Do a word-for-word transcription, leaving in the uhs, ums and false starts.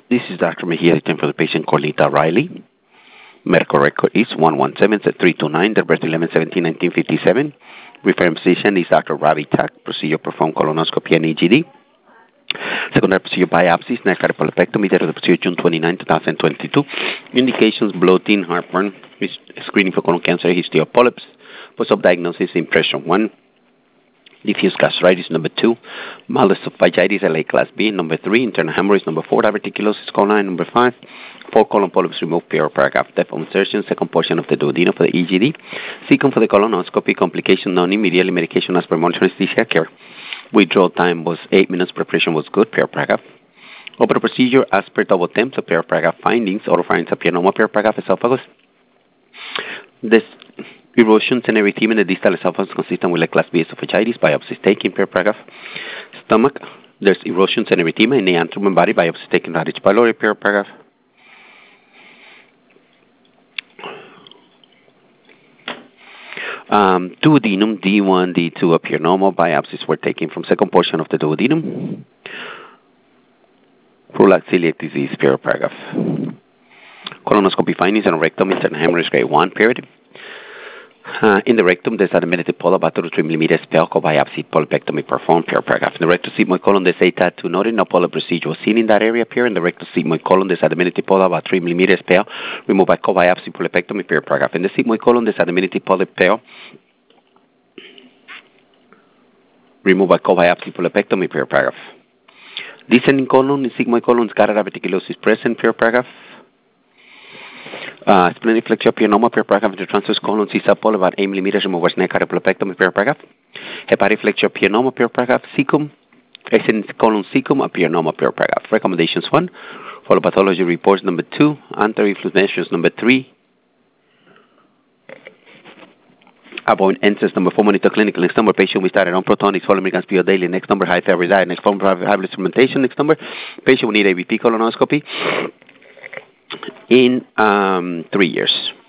This is Doctor Mejia, time for the patient Corlita Riley. Medical record is one one seven three two nine, the birth eleven seventeen nineteen fifty-seven. Referring physician is Doctor Ravi Tak. Procedure performed colonoscopy and E G D. Secondary procedure biopsies, neck cardiopulmonectomy, date of the procedure June twenty-ninth, twenty twenty-two. Indications, bloating, heartburn, screening for colon cancer, history of polyps. Post-op diagnosis, impression one. Diffuse gastritis, number two. Mild esophagitis, L A class B, number three. Internal hemorrhoids, number four. Diverticulosis, colon nine, number five. Four colon polyps removed, per paragraph. Depth of insertion, second portion of the duodenum for the E G D. Second for the colonoscopy, complication known immediately, medication as per monitoring anesthesia care. Withdrawal time was eight minutes, preparation was good, per paragraph. Open procedure as per double temp, so per paragraph findings, oropharynx, apianoma, per paragraph, esophagus. This erosions and erythema in the distal esophagus consistent with a class B esophagitis, biopsies taken, per paragraph. Stomach, there's erosions and erythema in the antrum and body, biopsies taken, Radish pylori, per paragraph. Um, duodenum, D one, D two, appear normal. Biopsies were taken from second portion of the duodenum. Crural celiac disease, per paragraph. Colonoscopy findings and rectum, internal hemorrhage grade one, period. Uh, in the rectum, there's admitted polyp about two to three millimeters, pelco biopsy, polypectomy performed, per paragraph. In the rectal sigmoid colon, there's a tattoo noted, no polyp procedure was seen in that area, per. In the rectal sigmoid colon, there's admitted polyp about three millimeters, pel, removed by co-biopsy, polypectomy, per paragraph. In the sigmoid colon, there's admitted polyp, pel, removed by co-biopsy, polypectomy, per paragraph. Descending colon, in sigmoid colon, scatter diverticulosis present, per paragraph. Uh, splenic flexure pianoma, per paragraph, into transverse colon, C-sub polyp about eight millimeters, removed by neck cardiopulmonectomy, per paragraph. Hepatic flexure pianoma, per paragraph. Cecum, ascending colon cecum, a pianoma, per paragraph. Recommendations one, follow pathology reports number two, anti-reflux measures number three. Avoid N S A S number four, monitor clinical. Next number, patient we started on protonics, following milligrams per daily. Next number, high thyroid diet. Next number, high blood instrumentation. Next number, patient will need A B P colonoscopy in um, three years.